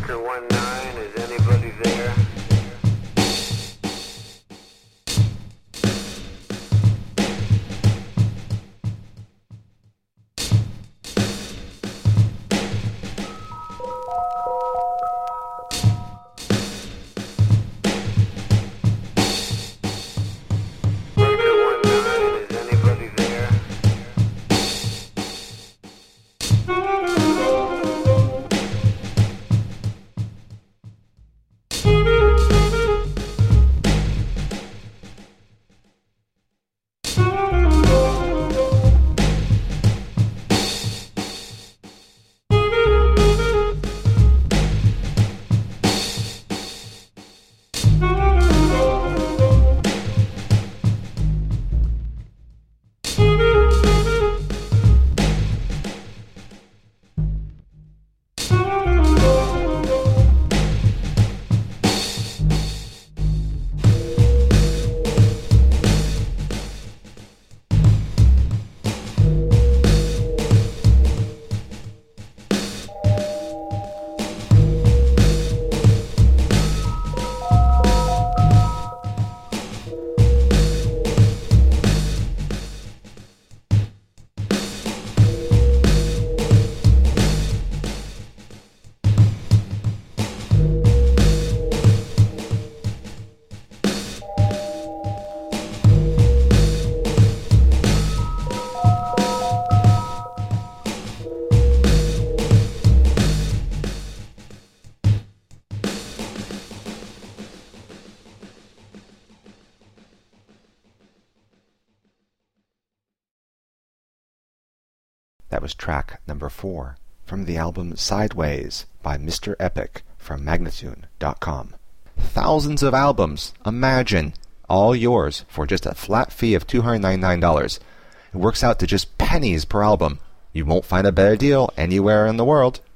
Breaker 19, is anybody there? That was track number 4 from the album Sideways by Mr. Epic from Magnatune.com. Thousands of albums, imagine, all yours for just a flat fee of $299. It works out to just pennies per album. You won't find a better deal anywhere in the world.